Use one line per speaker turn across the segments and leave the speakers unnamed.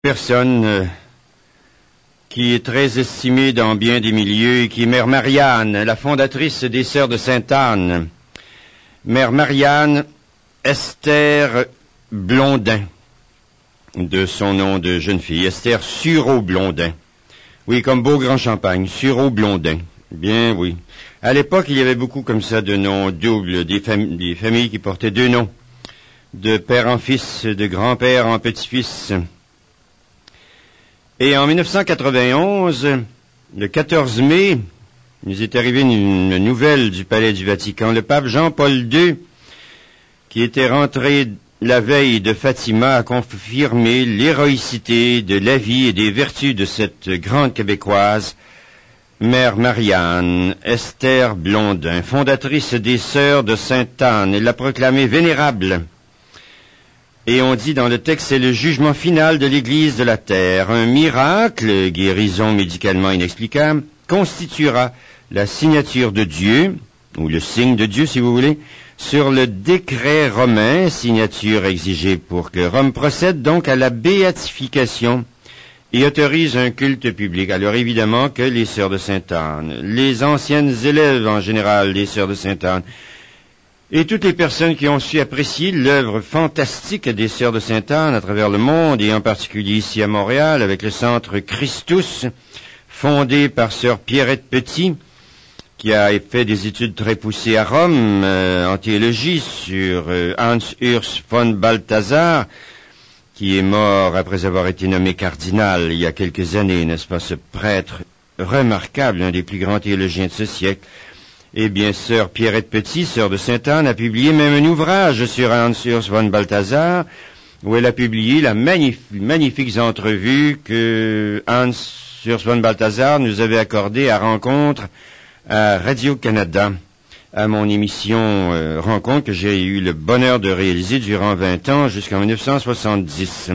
personne qui est très estimée dans bien des milieux et qui est Mère Marianne, la fondatrice des Sœurs de Sainte-Anne. Mère Marianne Esther Blondin, de son nom de jeune fille, Esther Sureau-Blondin. Oui, comme beau grand champagne, Sureau-Blondin. Bien, oui. À l'époque, il y avait beaucoup comme ça de noms doubles, des familles qui portaient deux noms, de père en fils, de grand-père en petit-fils. Et en 1991, le 14 mai, nous est arrivé une nouvelle du Palais du Vatican. Le pape Jean-Paul II, qui était rentré la veille de Fatima, a confirmé l'héroïcité de la vie et des vertus de cette grande Québécoise, Mère Marianne Esther Blondin, fondatrice des Sœurs de Sainte-Anne. Elle l'a proclamée vénérable. Et on dit dans le texte, c'est le jugement final de l'Église de la Terre. Un miracle, guérison médicalement inexplicable, constituera la signature de Dieu, ou le signe de Dieu si vous voulez, sur le décret romain, signature exigée pour que Rome procède donc à la béatification et autorise un culte public. Alors évidemment que les Sœurs de Sainte-Anne, les anciennes élèves en général des Sœurs de Sainte-Anne, et toutes les personnes qui ont su apprécier l'œuvre fantastique des Sœurs de Sainte-Anne à travers le monde, et en particulier ici à Montréal, avec le centre Christus, fondé par Sœur Pierrette Petit, qui a fait des études très poussées à Rome, en théologie, sur Hans Urs von Balthasar, qui est mort après avoir été nommé cardinal il y a quelques années, n'est-ce pas, ce prêtre remarquable, un des plus grands théologiens de ce siècle. Eh bien, Sœur Pierrette Petit, Sœur de Sainte-Anne, a publié même un ouvrage sur Hans Urs von Balthasar, où elle a publié la magnifique entrevue que Hans Urs von Balthasar nous avait accordée à Rencontre à Radio-Canada, à mon émission Rencontre que j'ai eu le bonheur de réaliser durant 20 ans jusqu'en 1970.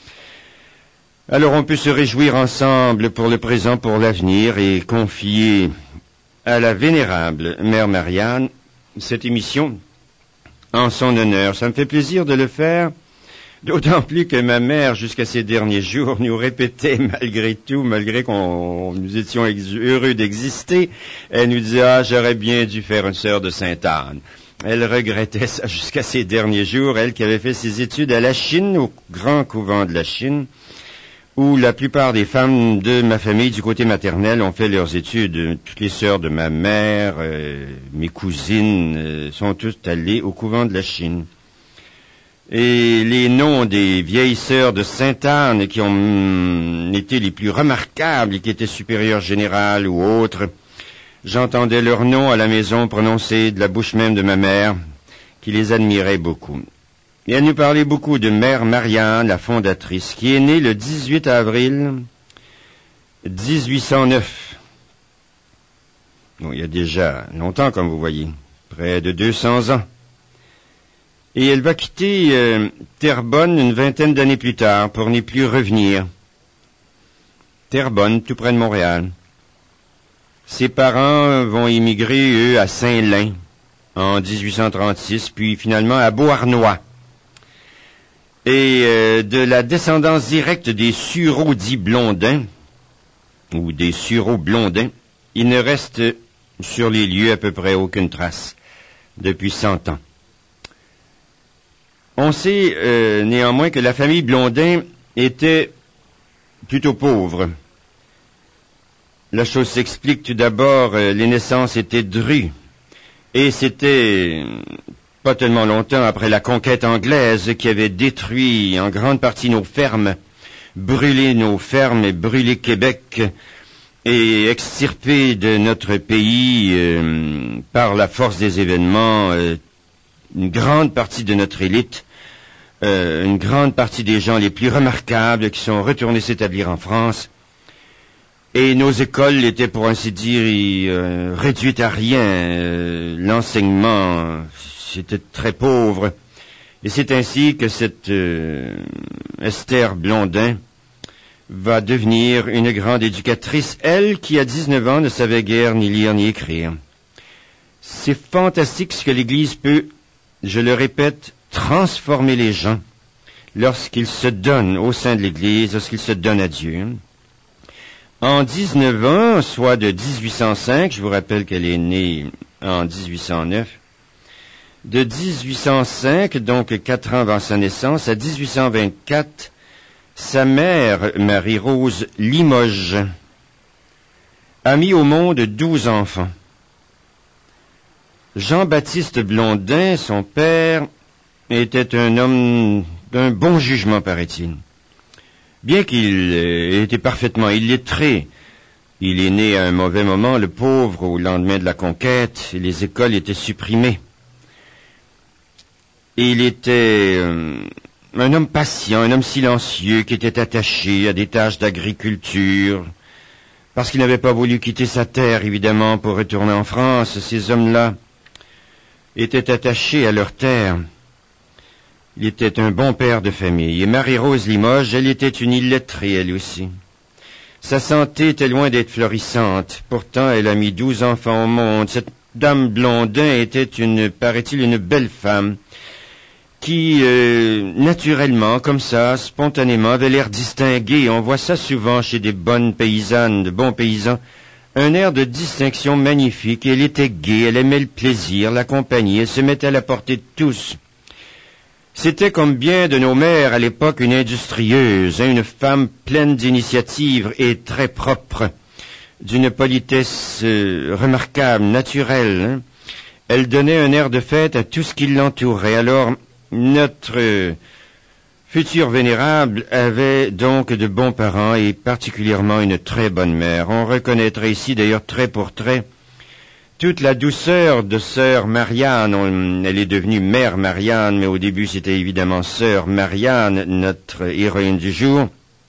Alors on peut se réjouir ensemble pour le présent, pour l'avenir, et confier à la vénérable Mère Marianne cette émission en son honneur. Ça me fait plaisir de le faire, d'autant plus que ma mère, jusqu'à ces derniers jours, nous répétait malgré tout, malgré qu'on nous étions heureux d'exister, elle nous disait « Ah, j'aurais bien dû faire une sœur de Sainte-Anne ». Elle regrettait ça jusqu'à ces derniers jours, elle qui avait fait ses études à la Chine, au grand couvent de la Chine, où la plupart des femmes de ma famille, du côté maternel, ont fait leurs études. Toutes les sœurs de ma mère, mes cousines, sont toutes allées au couvent de la Chine. Et les noms des vieilles sœurs de Sainte-Anne qui ont été les plus remarquables, qui étaient supérieures générales ou autres, j'entendais leurs noms à la maison prononcés de la bouche même de ma mère, qui les admirait beaucoup. Et elle nous parlait beaucoup de Mère Marianne, la fondatrice, qui est née le 18 avril 1809. Bon, il y a déjà longtemps, comme vous voyez, près de 200 ans. Et elle va quitter Terrebonne une vingtaine d'années plus tard pour n'y plus revenir. Terrebonne, tout près de Montréal. Ses parents vont immigrer, eux, à Saint-Lin en 1836, puis finalement à Beauharnois. Et de la descendance directe des Sureau dits Blondin, ou des Sureau Blondin, il ne reste sur les lieux à peu près aucune trace depuis 100 ans. On sait néanmoins que la famille Blondin était plutôt pauvre. La chose s'explique tout d'abord, les naissances étaient drues, et c'était pas tellement longtemps après la conquête anglaise qui avait détruit en grande partie nos fermes, brûlé nos fermes et brûlé Québec, et extirpé de notre pays par la force des événements une grande partie de notre élite, une grande partie des gens les plus remarquables qui sont retournés s'établir en France. Et nos écoles étaient, pour ainsi dire, réduites à rien. L'enseignement, c'était très pauvre. Et c'est ainsi que cette Esther Blondin va devenir une grande éducatrice, elle qui, à 19 ans, ne savait guère ni lire ni écrire. C'est fantastique ce que l'Église peut, je le répète, transformer les gens, lorsqu'il se donne au sein de l'Église, lorsqu'il se donne à Dieu. En 19 ans, soit de 1805, je vous rappelle qu'elle est née en 1809, de 1805, donc 4 ans avant sa naissance, à 1824, sa mère, Marie-Rose Limoges, a mis au monde 12 enfants. Jean-Baptiste Blondin, son père, était un homme d'un bon jugement, paraît-il. Bien qu'il était parfaitement illettré, il est né à un mauvais moment, le pauvre, au lendemain de la conquête, et les écoles étaient supprimées. Et il était un homme patient, un homme silencieux, qui était attaché à des tâches d'agriculture, parce qu'il n'avait pas voulu quitter sa terre, évidemment, pour retourner en France. Ces hommes-là étaient attachés à leur terre. Il était un bon père de famille. Et Marie-Rose Limoges, elle était une illettrée, elle aussi. Sa santé était loin d'être florissante. Pourtant, elle a mis 12 enfants au monde. Cette dame Blondin était paraît-il, une belle femme, qui, naturellement, comme ça, spontanément, avait l'air distingué. On voit ça souvent chez des bonnes paysannes, de bons paysans. Un air de distinction magnifique. Elle était gaie, elle aimait le plaisir, la compagnie, elle se mettait à la portée de tous. C'était comme bien de nos mères à l'époque une industrieuse, une femme pleine d'initiative et très propre, d'une politesse remarquable, naturelle. Elle donnait un air de fête à tout ce qui l'entourait. Alors, notre futur vénérable avait donc de bons parents et particulièrement une très bonne mère. On reconnaîtrait ici d'ailleurs trait pour trait toute la douceur de sœur Marianne. Elle est devenue mère Marianne, mais au début c'était évidemment sœur Marianne, notre héroïne du jour.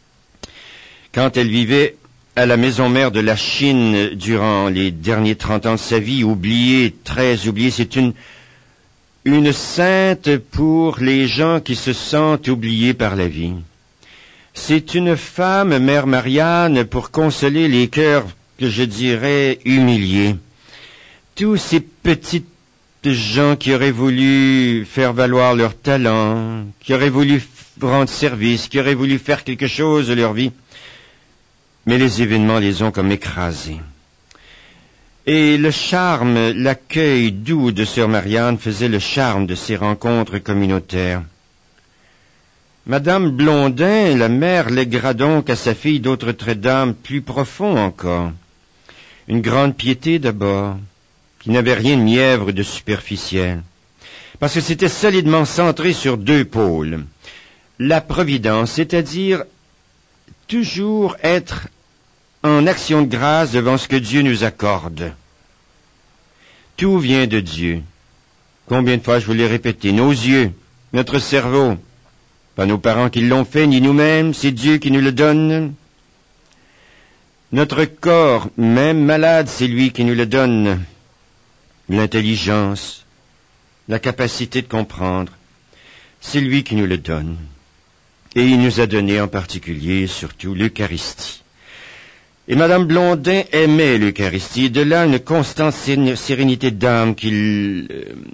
Quand elle vivait à la maison mère de la Chine durant les derniers 30 ans de sa vie, oubliée, très oubliée, c'est une sainte pour les gens qui se sentent oubliés par la vie. C'est une femme, mère Marianne, pour consoler les cœurs que je dirais humiliés. Tous ces petites gens qui auraient voulu faire valoir leur talent, qui auraient voulu rendre service, qui auraient voulu faire quelque chose de leur vie, mais les événements les ont comme écrasés. Et le charme, l'accueil doux de sœur Marianne faisait le charme de ces rencontres communautaires. Madame Blondin, la mère, léguera donc à sa fille d'autres traits d'âme plus profonds encore. Une grande piété d'abord, qui n'avait rien de mièvre de superficiel, parce que c'était solidement centré sur 2 pôles. La providence, c'est-à-dire toujours être en action de grâce devant ce que Dieu nous accorde. Tout vient de Dieu. Combien de fois je vous l'ai répété, nos yeux, notre cerveau, pas nos parents qui l'ont fait, ni nous-mêmes, c'est Dieu qui nous le donne. Notre corps, même malade, c'est lui qui nous le donne. L'intelligence, la capacité de comprendre, c'est lui qui nous le donne. Et il nous a donné en particulier, surtout, l'Eucharistie. Et Madame Blondin aimait l'Eucharistie, de là une constante sérénité d'âme qui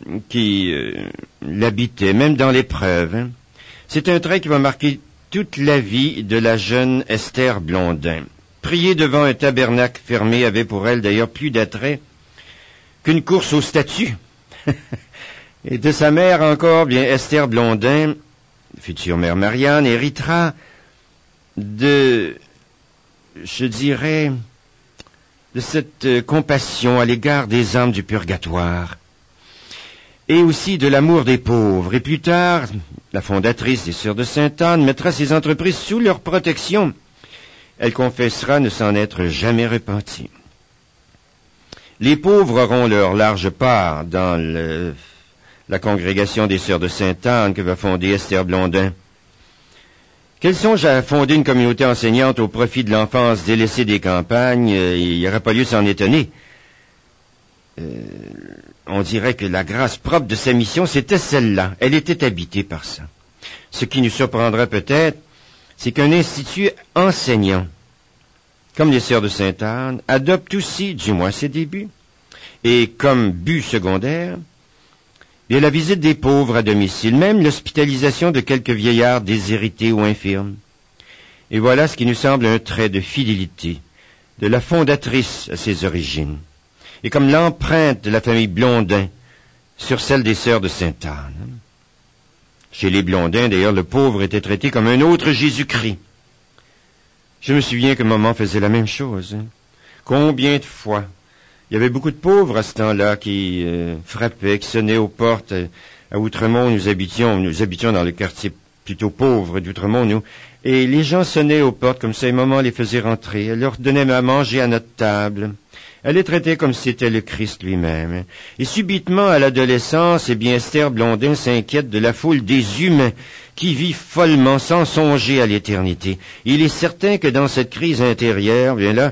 l'habitait, même dans l'épreuve. C'est un trait qui va marquer toute la vie de la jeune Esther Blondin. Prier devant un tabernacle fermé avait pour elle d'ailleurs plus d'attrait qu'une course aux statues. Et de sa mère encore, bien Esther Blondin, future mère Marianne, héritera de cette compassion à l'égard des âmes du purgatoire, et aussi de l'amour des pauvres. Et plus tard, la fondatrice des Sœurs de Sainte-Anne mettra ses entreprises sous leur protection. Elle confessera ne s'en être jamais repentie. Les pauvres auront leur large part dans la congrégation des Sœurs de Sainte-Anne que va fonder Esther Blondin. Qu'elle songe à fonder une communauté enseignante au profit de l'enfance délaissée des campagnes, il n'y aurait pas lieu de s'en étonner. On dirait que la grâce propre de sa mission, c'était celle-là. Elle était habitée par ça. Ce qui nous surprendra peut-être, c'est qu'un institut enseignant, comme les Sœurs de Sainte-Anne, adopte aussi, du moins ses débuts, et comme but secondaire, Il y a la visite des pauvres à domicile, même l'hospitalisation de quelques vieillards déshérités ou infirmes. Et voilà ce qui nous semble un trait de fidélité de la fondatrice à ses origines, et comme l'empreinte de la famille Blondin sur celle des sœurs de Sainte-Anne. Chez les Blondins, d'ailleurs, le pauvre était traité comme un autre Jésus-Christ. Je me souviens que maman faisait la même chose. Combien de fois il y avait beaucoup de pauvres à ce temps-là qui frappaient, qui sonnaient aux portes. À Outremont, nous habitions dans le quartier plutôt pauvre d'Outremont, nous. Et les gens sonnaient aux portes comme ça, et maman les faisait rentrer. Elle leur donnait à manger à notre table. Elle les traitait comme si c'était le Christ lui-même. Et subitement, à l'adolescence, Esther Blondin s'inquiète de la foule des humains qui vivent follement sans songer à l'éternité. Il est certain que dans cette crise intérieure, bien là,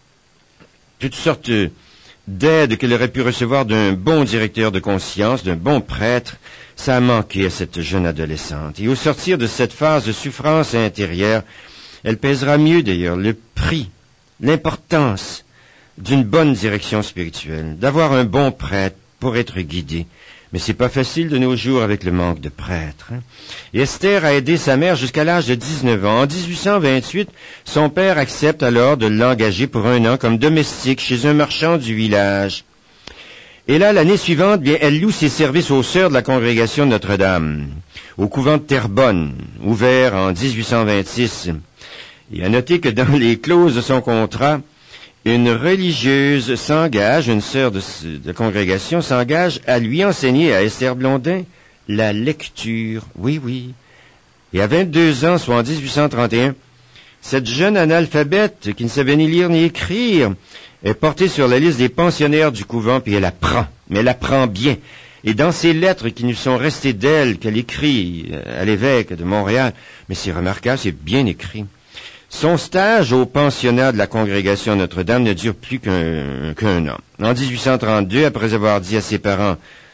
toutes sortes d'aides qu'elle aurait pu recevoir d'un bon directeur de conscience, d'un bon prêtre, ça a manqué à cette jeune adolescente. Et au sortir de cette phase de souffrance intérieure, elle pèsera mieux d'ailleurs le prix, l'importance d'une bonne direction spirituelle, d'avoir un bon prêtre pour être guidé. Mais c'est pas facile de nos jours avec le manque de prêtres. Et Esther a aidé sa mère jusqu'à l'âge de 19 ans. En 1828, son père accepte alors de l'engager pour 1 an comme domestique chez un marchand du village. Et là, l'année suivante, elle loue ses services aux sœurs de la congrégation de Notre-Dame, au couvent de Terrebonne, ouvert en 1826. Et à noter que dans les clauses de son contrat, une religieuse s'engage, une sœur de la congrégation s'engage à lui enseigner à Esther Blondin la lecture. Oui, oui. Et à 22 ans, soit en 1831, cette jeune analphabète qui ne savait ni lire ni écrire est portée sur la liste des pensionnaires du couvent, puis elle apprend. Mais elle apprend bien. Et dans ces lettres qui nous sont restées d'elle, qu'elle écrit à l'évêque de Montréal, mais c'est remarquable, c'est bien écrit. Son stage au pensionnat de la congrégation Notre-Dame ne dure plus qu'un an. En 1832, après avoir dit à ses parents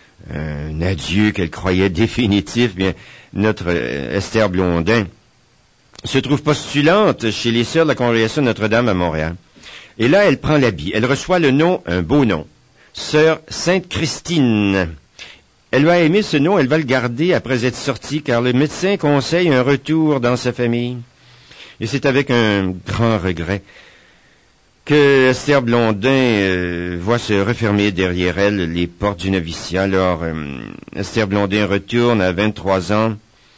un adieu qu'elle croyait définitif, notre Esther Blondin se trouve postulante chez les sœurs de la congrégation Notre-Dame à Montréal. Et là, elle prend l'habit. Elle reçoit le nom, un beau nom, Sœur Sainte-Christine. Elle va aimer ce nom, elle va le garder après être sortie, car le médecin conseille un retour dans sa famille. Et c'est avec un grand regret que Esther Blondin voit se refermer derrière elle les portes du noviciat. Alors, Esther Blondin retourne à 23 ans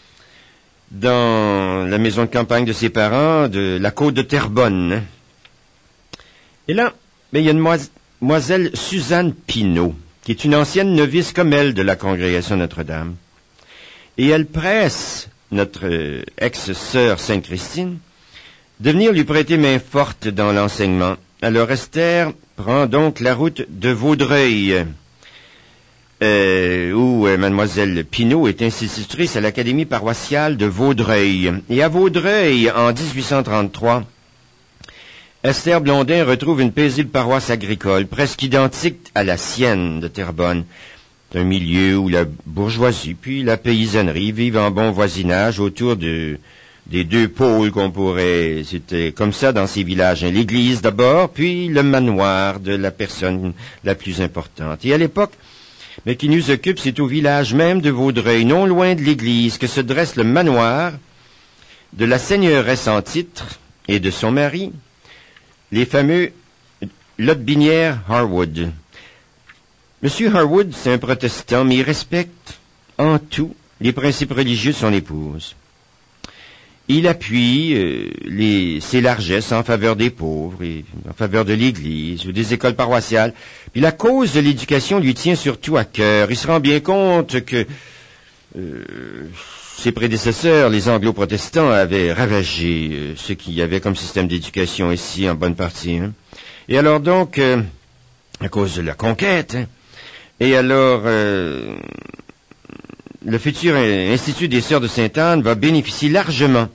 dans la maison de campagne de ses parents, de la côte de Terrebonne. Et là, il y a une demoiselle Suzanne Pinault, qui est une ancienne novice comme elle de la congrégation Notre-Dame. Et elle presse notre ex-sœur Sainte-Christine de venir lui prêter main forte dans l'enseignement. Alors Esther prend donc la route de Vaudreuil, où mademoiselle Pinault est institutrice à l'académie paroissiale de Vaudreuil. Et à Vaudreuil, en 1833, Esther Blondin retrouve une paisible paroisse agricole, presque identique à la sienne de Terrebonne. C'est un milieu où la bourgeoisie puis la paysannerie vivent en bon voisinage autour des 2 pôles qu'on pourrait... C'était comme ça dans ces villages. L'église d'abord, puis le manoir de la personne la plus importante. Et à l'époque, mais qui nous occupe, c'est au village même de Vaudreuil, non loin de l'église, que se dresse le manoir de la seigneuresse en titre et de son mari, les fameux Lotbinière Harwood. Monsieur Harwood, c'est un protestant, mais il respecte en tout les principes religieux de son épouse. Il appuie ses largesses en faveur des pauvres, et en faveur de l'Église ou des écoles paroissiales. Puis la cause de l'éducation lui tient surtout à cœur. Il se rend bien compte que ses prédécesseurs, les anglo-protestants, avaient ravagé ce qu'il y avait comme système d'éducation ici, en bonne partie. Et alors donc, à cause de la conquête, et alors... le futur Institut des Sœurs de Sainte-Anne va bénéficier largement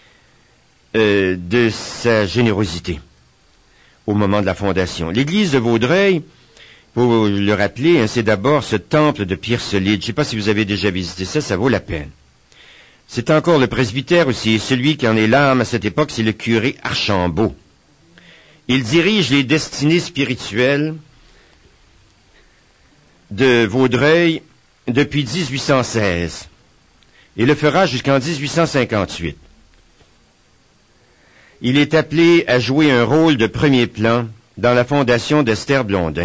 de sa générosité au moment de la fondation. L'église de Vaudreuil, pour le rappeler, c'est d'abord ce temple de pierre solide. Je ne sais pas si vous avez déjà visité ça, ça vaut la peine. C'est encore le presbytère aussi, celui qui en est l'âme à cette époque, c'est le curé Archambault. Il dirige les destinées spirituelles de Vaudreuil depuis 1816 et le fera jusqu'en 1858. Il est appelé à jouer un rôle de premier plan dans la fondation d'Esther Blondin.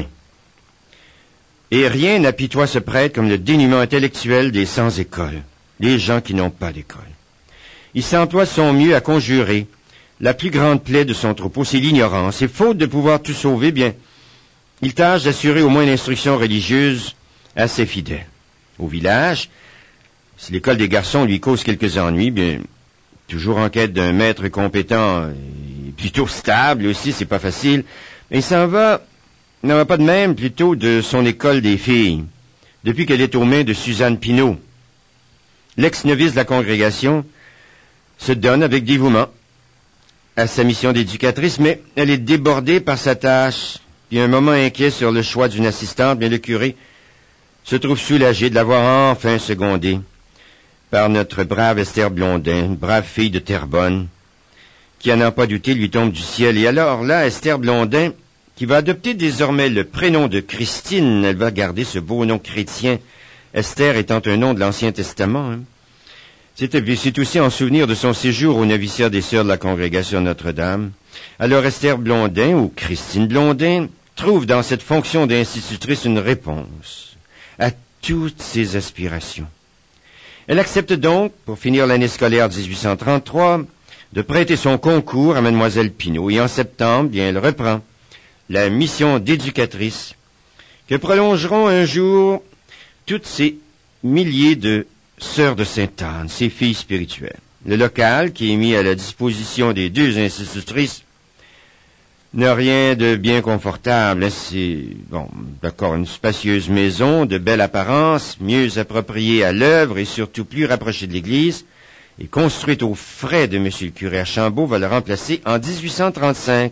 Et rien n'apitoie ce prêtre comme le dénuement intellectuel des sans-école, les gens qui n'ont pas d'école. Il s'emploie de son mieux à conjurer la plus grande plaie de son troupeau, c'est l'ignorance. Et faute de pouvoir tout sauver, bien, il tâche d'assurer au moins l'instruction religieuse à ses fidèles. Au village, si l'école des garçons lui cause quelques ennuis, bien, toujours en quête d'un maître compétent et plutôt stable aussi, c'est pas facile, mais il s'en va pas de même plutôt de son école des filles, depuis qu'elle est aux mains de Suzanne Pinault. L'ex-novice de la congrégation se donne avec dévouement à sa mission d'éducatrice, mais elle est débordée par sa tâche, puis un moment inquiet sur le choix d'une assistante, bien le curé se trouve soulagé de l'avoir enfin secondée par notre brave Esther Blondin, une brave fille de Terrebonne, qui, à n'en pas douter, lui tombe du ciel. Et alors là, Esther Blondin, qui va adopter désormais le prénom de Christine, elle va garder ce beau nom chrétien, Esther étant un nom de l'Ancien Testament. C'est aussi en souvenir de son séjour au noviciat des Sœurs de la Congrégation Notre-Dame. Alors Esther Blondin, ou Christine Blondin, trouve dans cette fonction d'institutrice une réponse à toutes ses aspirations. Elle accepte donc, pour finir l'année scolaire 1833, de prêter son concours à Mademoiselle Pinault. Et en septembre, bien, elle reprend la mission d'éducatrice que prolongeront un jour toutes ces milliers de sœurs de Sainte-Anne, ces filles spirituelles. Le local, qui est mis à la disposition des deux institutrices, n'a rien de bien confortable. C'est, d'accord, une spacieuse maison, de belle apparence, mieux appropriée à l'œuvre et surtout plus rapprochée de l'église, et construite aux frais de M. le curé Archambault, va le remplacer en 1835.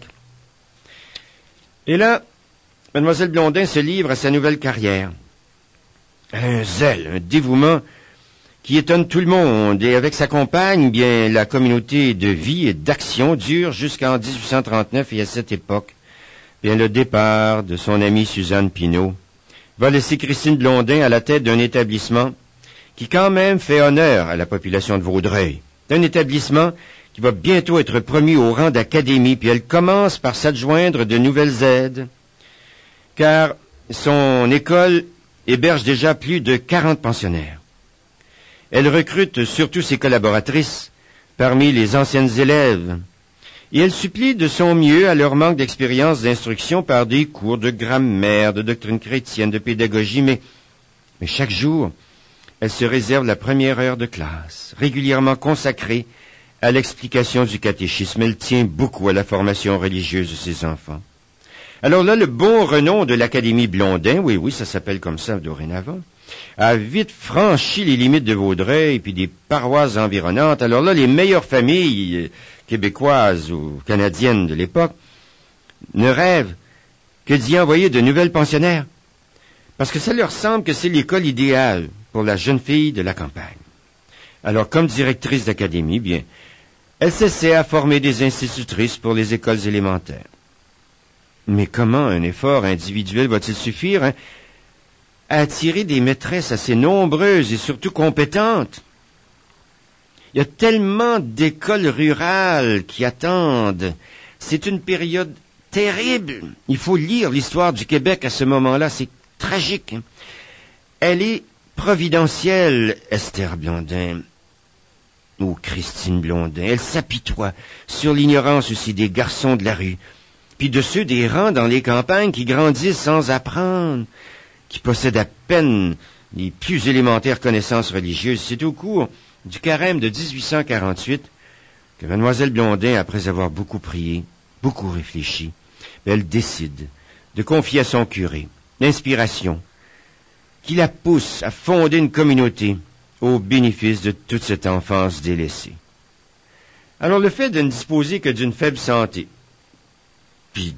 Et là, Mlle Blondin se livre à sa nouvelle carrière. Un zèle, un dévouement qui étonne tout le monde, et avec sa compagne, bien, la communauté de vie et d'action dure jusqu'en 1839, et à cette époque, bien, le départ de son amie Suzanne Pinault va laisser Christine Blondin à la tête d'un établissement qui quand même fait honneur à la population de Vaudreuil. C'est un établissement qui va bientôt être promu au rang d'académie, puis elle commence par s'adjoindre de nouvelles aides, car son école héberge déjà plus de 40 pensionnaires. Elle recrute surtout ses collaboratrices parmi les anciennes élèves, et elle supplie de son mieux à leur manque d'expérience d'instruction par des cours de grammaire, de doctrine chrétienne, de pédagogie, mais chaque jour, elle se réserve la première heure de classe, régulièrement consacrée à l'explication du catéchisme. Elle tient beaucoup à la formation religieuse de ses enfants. Alors là, le bon renom de l'Académie Blondin, oui, ça s'appelle comme ça dorénavant, a vite franchi les limites de Vaudreuil et puis des paroisses environnantes. Alors là, les meilleures familles québécoises ou canadiennes de l'époque ne rêvent que d'y envoyer de nouvelles pensionnaires, parce que ça leur semble que c'est l'école idéale pour la jeune fille de la campagne. Alors, comme directrice d'académie, bien, elle s'essaie à former des institutrices pour les écoles élémentaires. Mais comment un effort individuel va-t-il suffire à attirer des maîtresses assez nombreuses et surtout compétentes? Il y a tellement d'écoles rurales qui attendent. C'est une période terrible. Il faut lire l'histoire du Québec à ce moment-là. C'est tragique. Elle est providentielle, Esther Blondin, ou Christine Blondin. Elle s'apitoie sur l'ignorance aussi des garçons de la rue, puis de ceux des rangs dans les campagnes qui grandissent sans apprendre, qui possèdent à peine les plus élémentaires connaissances religieuses. C'est au cours du carême de 1848 que Mlle Blondin, après avoir beaucoup prié, beaucoup réfléchi, elle décide de confier à son curé l'inspiration qui la pousse à fonder une communauté au bénéfice de toute cette enfance délaissée. Alors le fait de ne disposer que d'une faible santé, puis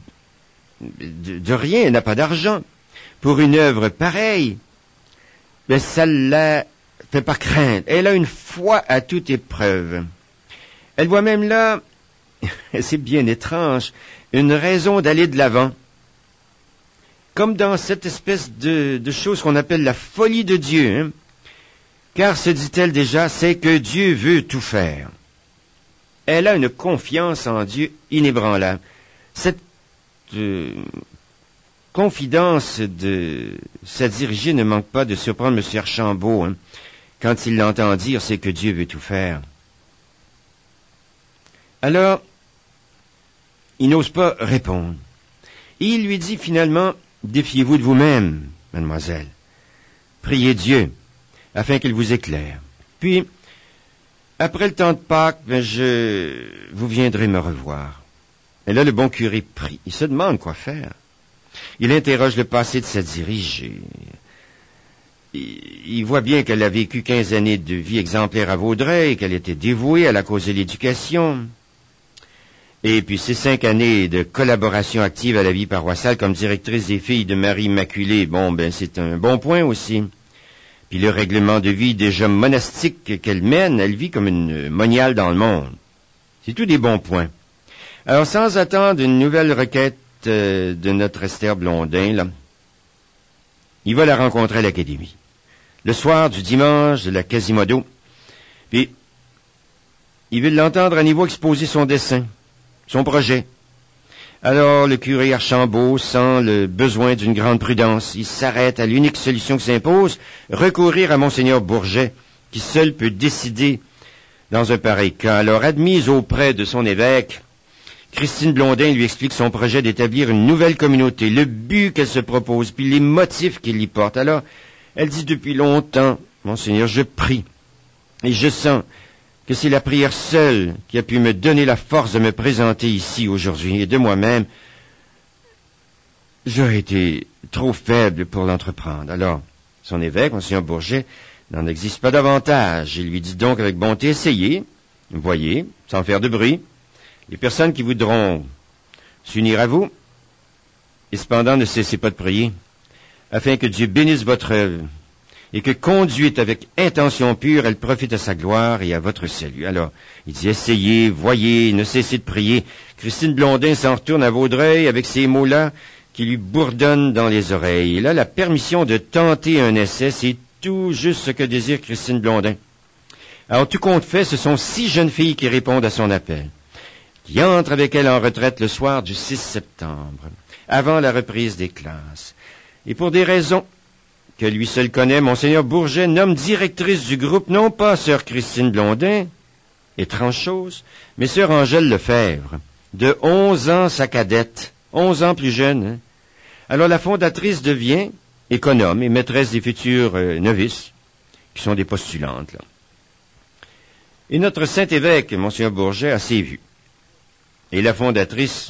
de rien, elle n'a pas d'argent, pour une œuvre pareille, mais ça la fait pas craindre. Elle a une foi à toute épreuve. Elle voit même là, c'est bien étrange, une raison d'aller de l'avant. comme dans cette espèce de chose qu'on appelle la folie de Dieu, hein? Car, se dit-elle déjà, c'est que Dieu veut tout faire. Elle a une confiance en Dieu inébranlable. Cette confidence de sa dirigée ne manque pas de surprendre M. Archambault, hein? Quand il l'entend dire, c'est que Dieu veut tout faire. Alors, il n'ose pas répondre. Et il lui dit finalement, défiez-vous de vous-même, mademoiselle. Priez Dieu, afin qu'il vous éclaire. Puis, après le temps de Pâques, vous viendrez me revoir. Et là, le bon curé prie. Il se demande quoi faire. Il interroge le passé de sa dirigée. Il voit bien qu'elle a vécu 15 années de vie exemplaire à Vaudreuil et qu'elle était dévouée à la cause de l'éducation. Et puis ces 5 années de collaboration active à la vie paroissiale comme directrice des filles de Marie Immaculée, c'est un bon point aussi. Puis le règlement de vie déjà monastique qu'elle mène, elle vit comme une moniale dans le monde. C'est tout des bons points. Alors sans attendre une nouvelle requête de notre Esther Blondin, là, il va la rencontrer à l'académie. Le soir du dimanche de la Quasimodo. Puis, il veut l'entendre à niveau exposer son dessein, son projet. Alors, le curé Archambault sent le besoin d'une grande prudence. Il s'arrête à l'unique solution qui s'impose, recourir à Monseigneur Bourget, qui seul peut décider dans un pareil cas. Alors, admise auprès de son évêque, Christine Blondin lui explique son projet d'établir une nouvelle communauté, le but qu'elle se propose, puis les motifs qu'il y porte. Alors, elle dit depuis longtemps, Monseigneur, je prie, et je sens que c'est la prière seule qui a pu me donner la force de me présenter ici aujourd'hui, et de moi-même, j'aurais été trop faible pour l'entreprendre. Alors, son évêque, Monseigneur Bourget, n'en existe pas davantage. Il lui dit donc avec bonté, essayez, voyez, sans faire de bruit, les personnes qui voudront s'unir à vous, et cependant ne cessez pas de prier, afin que Dieu bénisse votre œuvre, et que conduite avec intention pure, elle profite à sa gloire et à votre salut. Alors, il dit, essayez, voyez, ne cessez de prier. Christine Blondin s'en retourne à Vaudreuil avec ces mots-là qui lui bourdonnent dans les oreilles. Et là, la permission de tenter un essai, c'est tout juste ce que désire Christine Blondin. Alors, tout compte fait, ce sont 6 jeunes filles qui répondent à son appel, qui entrent avec elle en retraite le soir du 6 septembre, avant la reprise des classes. Et pour des raisons que lui seul connaît, Monseigneur Bourget nomme directrice du groupe non pas sœur Christine Blondin, étrange chose, mais sœur Angèle Lefebvre, de 11 ans sa cadette, 11 ans plus jeune. Hein? Alors la fondatrice devient économe et maîtresse des futures novices, qui sont des postulantes. Là. Et notre Saint-Évêque, Monseigneur Bourget, a ses vues. Et la fondatrice,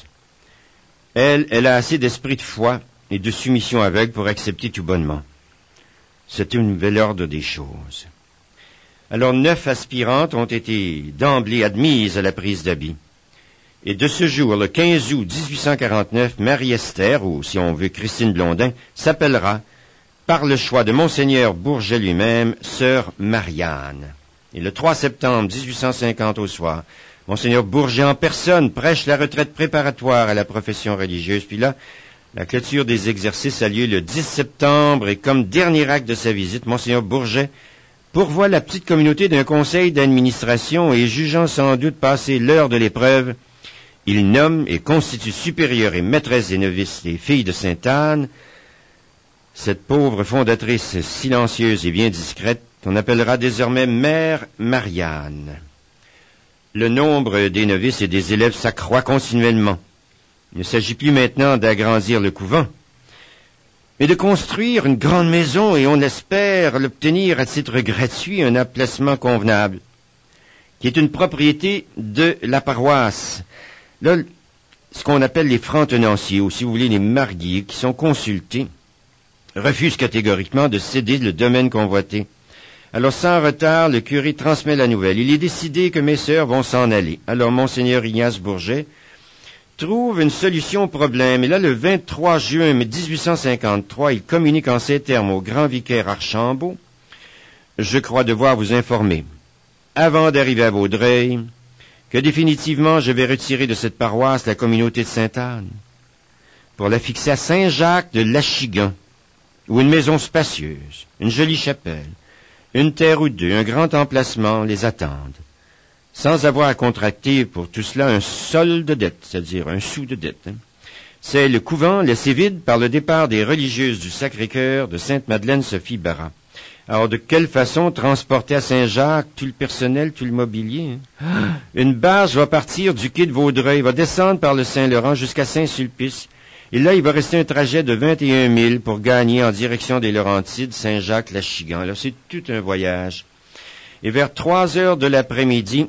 elle a assez d'esprit de foi et de soumission aveugle pour accepter tout bonnement. C'est un nouvel ordre des choses. Alors 9 aspirantes ont été d'emblée admises à la prise d'habit. Et de ce jour, le 15 août 1849, Marie-Esther, ou si on veut Christine Blondin, s'appellera, par le choix de Monseigneur Bourget lui-même, Sœur Marianne. Et le 3 septembre 1850 au soir, Monseigneur Bourget en personne prêche la retraite préparatoire à la profession religieuse. Puis là, la clôture des exercices a lieu le 10 septembre et comme dernier acte de sa visite, Monseigneur Bourget pourvoit la petite communauté d'un conseil d'administration et jugeant sans doute passer l'heure de l'épreuve, il nomme et constitue supérieure et maîtresse des novices des filles de Sainte-Anne. Cette pauvre fondatrice silencieuse et bien discrète, on appellera désormais Mère Marianne. Le nombre des novices et des élèves s'accroît continuellement. Il ne s'agit plus maintenant d'agrandir le couvent, mais de construire une grande maison et on espère l'obtenir à titre gratuit un emplacement convenable, qui est une propriété de la paroisse. Là, ce qu'on appelle les francs-tenanciers, ou si vous voulez les mariés, qui sont consultés, refusent catégoriquement de céder le domaine convoité. Alors, sans retard, le curé transmet la nouvelle. Il est décidé que mes sœurs vont s'en aller. Alors, Monseigneur Ignace Bourget trouve une solution au problème. Et là, le 23 juin 1853, il communique en ces termes au grand vicaire Archambault. Je crois devoir vous informer, avant d'arriver à Vaudreuil, que définitivement je vais retirer de cette paroisse la communauté de Sainte-Anne. pour la fixer à Saint-Jacques de l'Achigan, où une maison spacieuse, une jolie chapelle, une terre ou deux, un grand emplacement les attendent, sans avoir à contracter pour tout cela un solde de dette, c'est-à-dire un sou de dette. C'est le couvent laissé vide par le départ des religieuses du Sacré-Cœur de Sainte-Madeleine-Sophie Barra. Alors, de quelle façon transporter à Saint-Jacques tout le personnel, tout le mobilier? Une barge va partir du quai de Vaudreuil, va descendre par le Saint-Laurent jusqu'à Saint-Sulpice. Et là, il va rester un trajet de 21 000 pour gagner en direction des Laurentides, Saint-Jacques-Lachigan. Là, c'est tout un voyage. Et vers 3 heures de l'après-midi,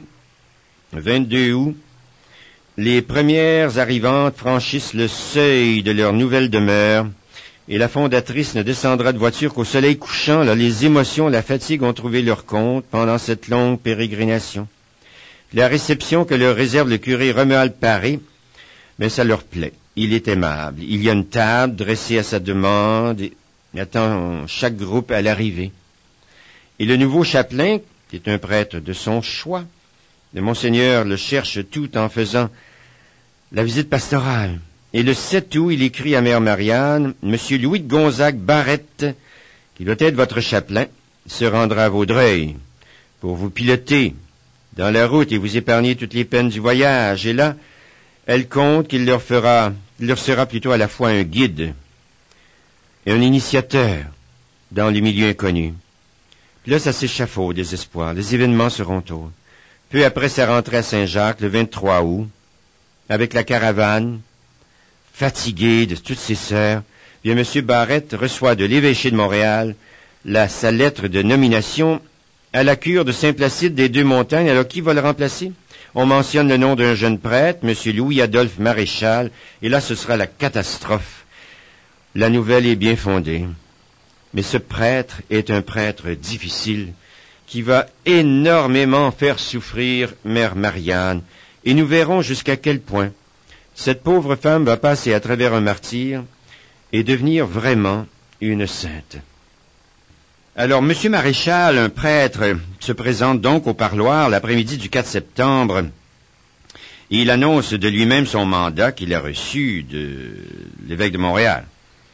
22 août, les premières arrivantes franchissent le seuil de leur nouvelle demeure. Et la fondatrice ne descendra de voiture qu'au soleil couchant. Là, les émotions, la fatigue ont trouvé leur compte pendant cette longue pérégrination. La réception que leur réserve le curé Romuald Paré, mais ça leur plaît. Il est aimable. Il y a une table dressée à sa demande et attend chaque groupe à l'arrivée. Et le nouveau chapelain, qui est un prêtre de son choix, le Monseigneur le cherche tout en faisant la visite pastorale. Et le 7 août, il écrit à Mère Marianne, « Monsieur Louis de Gonzague Barrette, qui doit être votre chapelain, se rendra à Vaudreuil pour vous piloter dans la route et vous épargner toutes les peines du voyage. » Et là, elle compte qu'il leur sera plutôt à la fois un guide et un initiateur dans les milieux inconnus. Puis là, ça s'échafaude au désespoir. Les événements seront autres. Peu après sa rentrée à Saint-Jacques, le 23 août, avec la caravane, fatigué de toutes ses sœurs, bien M. Barrette reçoit de l'évêché de Montréal sa lettre de nomination à la cure de Saint-Placide des Deux-Montagnes. Alors, qui va le remplacer? On mentionne le nom d'un jeune prêtre, M. Louis-Adolphe Maréchal, et là, ce sera la catastrophe. La nouvelle est bien fondée. Mais ce prêtre est un prêtre difficile, qui va énormément faire souffrir Mère Marianne, et nous verrons jusqu'à quel point cette pauvre femme va passer à travers un martyre et devenir vraiment une sainte. Alors, M. Maréchal, un prêtre, se présente donc au parloir l'après-midi du 4 septembre. Et il annonce de lui-même son mandat qu'il a reçu de l'évêque de Montréal.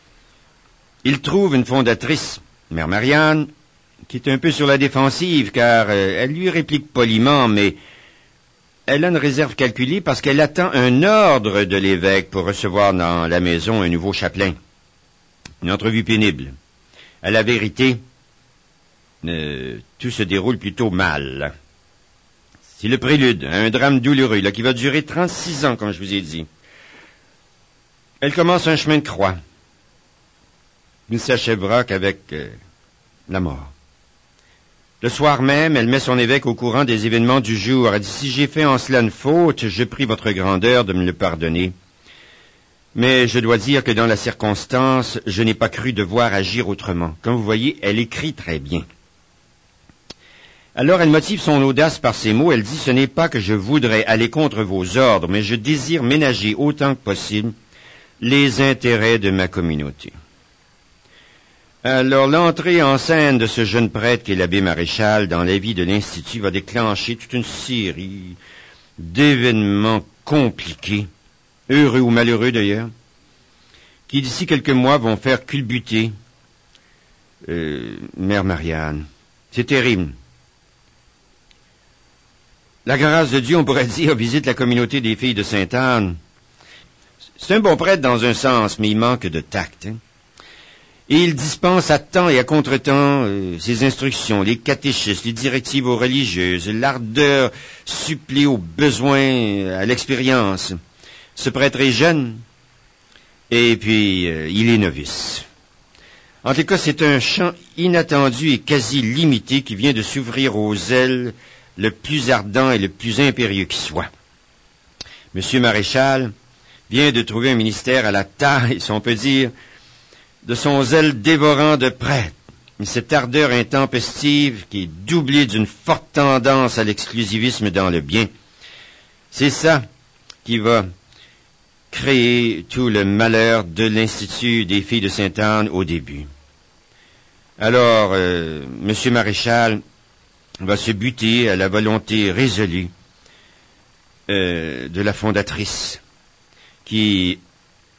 Il trouve une fondatrice, Mère Marianne, qui est un peu sur la défensive, car elle lui réplique poliment, mais elle a une réserve calculée parce qu'elle attend un ordre de l'évêque pour recevoir dans la maison un nouveau chapelain. Une entrevue pénible. À la vérité, tout se déroule plutôt mal. C'est le prélude à un drame douloureux là, qui va durer 36 ans, comme je vous ai dit. Elle commence un chemin de croix. Il ne s'achèvera qu'avec la mort. Le soir même, elle met son évêque au courant des événements du jour. Elle dit, si j'ai fait en cela une faute, je prie votre grandeur de me le pardonner. Mais je dois dire que dans la circonstance, je n'ai pas cru devoir agir autrement. Comme vous voyez, elle écrit très bien. Alors elle motive son audace par ces mots. Elle dit, ce n'est pas que je voudrais aller contre vos ordres, mais je désire ménager autant que possible les intérêts de ma communauté. Alors, l'entrée en scène de ce jeune prêtre qui est l'abbé Maréchal dans la vie de l'Institut va déclencher toute une série d'événements compliqués, heureux ou malheureux d'ailleurs, qui d'ici quelques mois vont faire culbuter Mère Marianne. C'est terrible. La grâce de Dieu, on pourrait dire, visite la communauté des filles de Sainte-Anne. C'est un bon prêtre dans un sens, mais il manque de tact, hein. Et il dispense à temps et à contre-temps ses instructions, les catéchistes, les directives aux religieuses, l'ardeur supplée aux besoins, à l'expérience. Ce prêtre est jeune, et puis il est novice. En tout cas, c'est un champ inattendu et quasi limité qui vient de s'ouvrir aux ailes le plus ardent et le plus impérieux qui soit. Monsieur Maréchal vient de trouver un ministère à la taille, si on peut dire, de son zèle dévorant de prêtre, mais cette ardeur intempestive qui est doublée d'une forte tendance à l'exclusivisme dans le bien, c'est ça qui va créer tout le malheur de l'Institut des filles de Sainte-Anne au début. Alors, M. Maréchal va se buter à la volonté résolue de la fondatrice, qui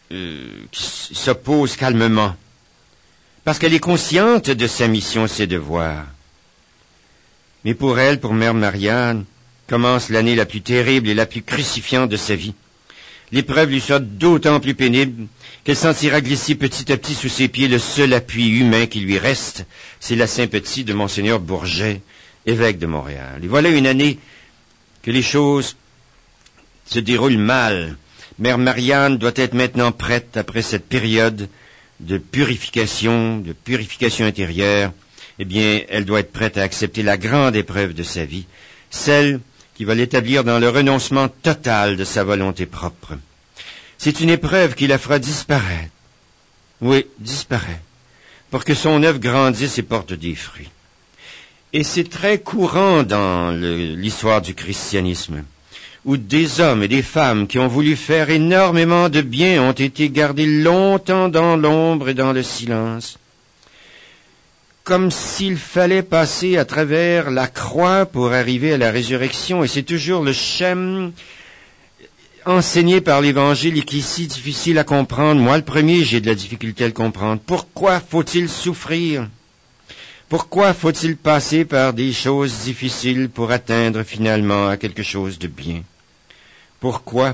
qui s'oppose calmement, parce qu'elle est consciente de sa mission, ses devoirs. Mais pour elle, pour Mère Marianne, commence l'année la plus terrible et la plus crucifiante de sa vie. L'épreuve lui sera d'autant plus pénible qu'elle sentira glisser petit à petit sous ses pieds le seul appui humain qui lui reste, c'est la sympathie de Monseigneur Bourget, évêque de Montréal. Et voilà une année que les choses se déroulent mal. Mère Marianne doit être maintenant prête, après cette période de purification intérieure. Eh bien, elle doit être prête à accepter la grande épreuve de sa vie, celle qui va l'établir dans le renoncement total de sa volonté propre. C'est une épreuve qui la fera disparaître. Oui, disparaître, pour que son œuvre grandisse et porte des fruits. Et c'est très courant dans l'histoire du christianisme, où des hommes et des femmes qui ont voulu faire énormément de bien ont été gardés longtemps dans l'ombre et dans le silence, comme s'il fallait passer à travers la croix pour arriver à la résurrection. Et c'est toujours le schème enseigné par l'Évangile et qui est si difficile à comprendre. Moi, le premier, j'ai de la difficulté à le comprendre. Pourquoi faut-il souffrir? Pourquoi faut-il passer par des choses difficiles pour atteindre finalement à quelque chose de bien? Pourquoi?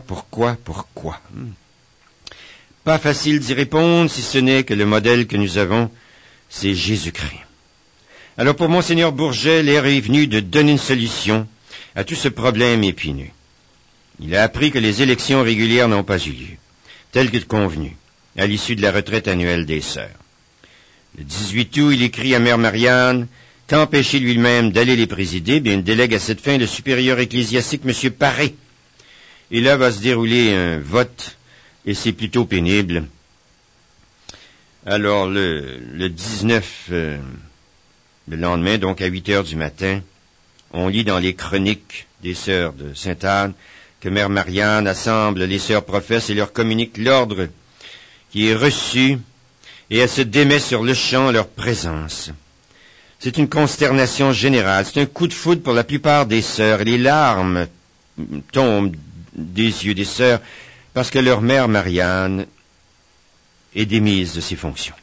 Pas facile d'y répondre, si ce n'est que le modèle que nous avons, c'est Jésus-Christ. Alors pour Monseigneur Bourget, l'heure est venue de donner une solution à tout ce problème épineux. Il a appris que les élections régulières n'ont pas eu lieu, telles que convenu, à l'issue de la retraite annuelle des sœurs. Le 18 août, il écrit à Mère Marianne qu'empêché lui-même d'aller les présider, bien il délègue à cette fin le supérieur ecclésiastique, M. Paré. Et là va se dérouler un vote, et c'est plutôt pénible. Alors, le 19, le lendemain, donc à 8 heures du matin, on lit dans les chroniques des sœurs de Sainte-Anne que Mère Marianne assemble les sœurs professes et leur communique l'ordre qui est reçu, et elle se démet sur le champ leur présence. C'est une consternation générale, c'est un coup de foudre pour la plupart des sœurs, et les larmes tombent des yeux des sœurs parce que leur mère Marianne est démise de ses fonctions.